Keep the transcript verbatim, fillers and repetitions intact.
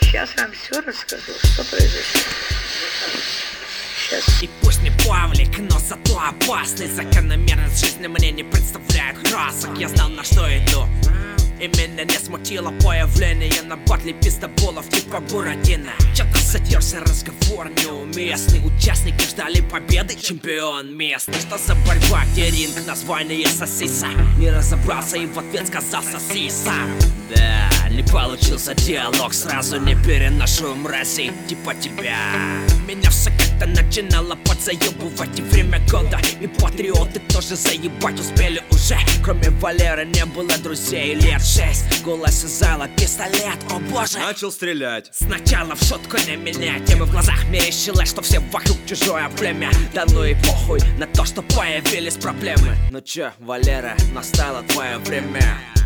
Сейчас вам все расскажу, что произошло. Сейчас. И пусть не Павлик, но зато опасный. Закономерность жизни мне не представляет красок. Я знал, на что иду, и меня не смутило появление на батле пиздоболов типа Буратино. Что-то затерся разговор неуместный. Участники ждали победы, чемпион местный. Что за борьба, где ринг, название сосиса? Не разобрался и в ответ сказал соси сам. Да, не получился диалог, сразу не переношу мрази типа тебя. Меня все как-то начинало подзаебывать, и время года, и патриоты тоже заебать успели уже. Кроме Валеры не было друзей лет шесть. Голос из зала, пистолет, о боже. Начал стрелять. Сначала в шутку не меня, тем и в глазах мерещилось, что все вокруг чужое племя. Да ну и похуй на то, что появились проблемы. Ну чё, Валера, настало твое время.